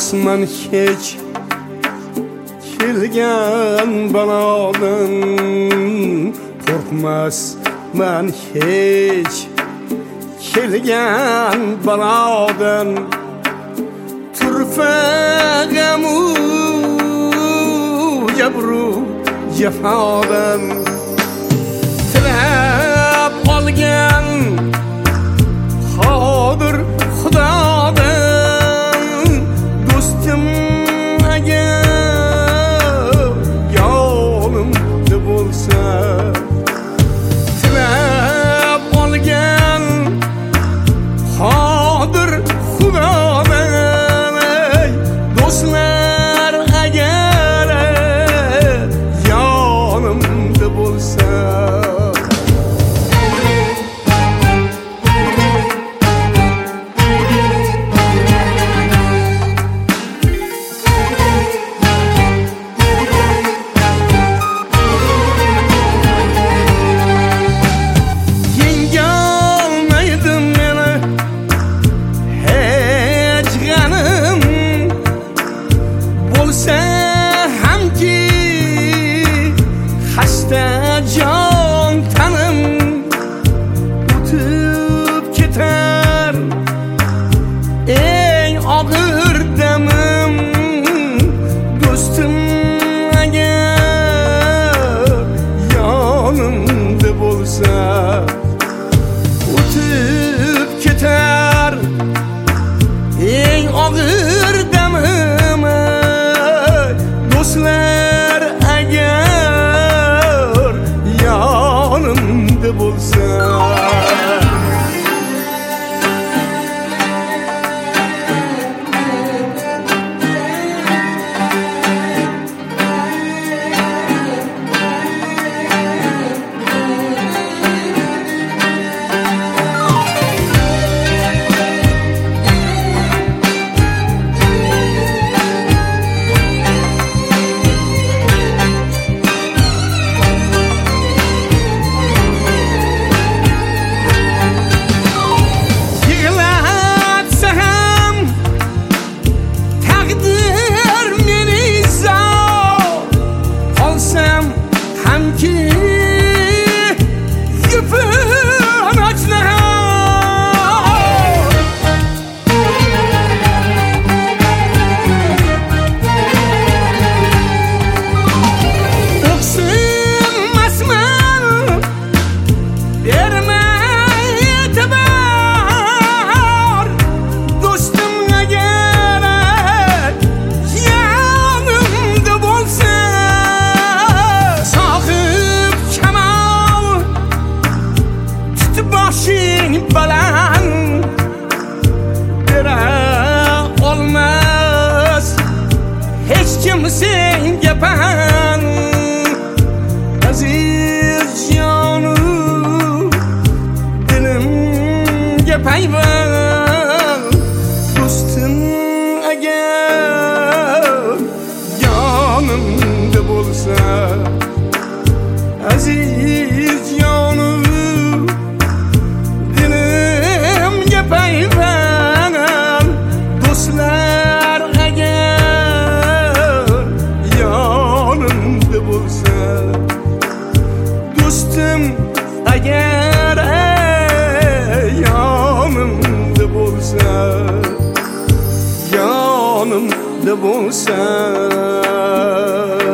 Qo'rqmasman hech kelgan balodan, qo'rqmasman hech kelgan balodan, turfa g'amu jabru jafodan. Tilab qolgan qodir Xudodan, do'stim agar yonimda bo'lsa. Tilab qolgan qodir Xudodan, do'stlar agar yonimda bo'lsa. Jon tanim o'tib ketar eng og'ir damim, do'stim agar yonimda bo'lsa. O'tib ketar eng og'ir damim, do'stlar agar yonimda bo'lsa. Baland bera olmaz hech kim senga pan. Aziz jonim, dilimga payvand, do'stim agar yonimda bo'lsa. Aziz jonim, payvand, do'stlar agar yonimda bo'lsa. Do'stim agar yonimda bo'lsa, yonimda bo'lsa.